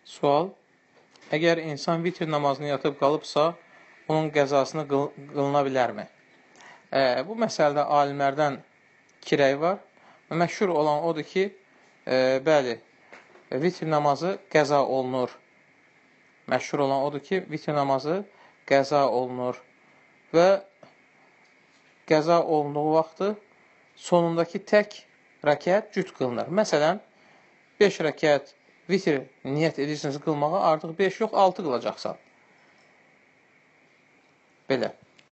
Sual: Əgər insan vitr namazını yatıb qalıbsa, onun qəzasını qılına bilərmi? Bu məsələdə alimlərdən iki rəy var. Məşhur olan odur ki, bəli, vitr namazı qəza olunur. Məşhur olan odur ki, vitr namazı qəza olunur. Və qəza olunduğu vaxtı sonundakı tək rəkət cüt qılınır. Məsələn, 5 rəkət vitr niyyət edirsiniz qılmağa, artıq 5 yox, 6 qılacaqsan. Belə.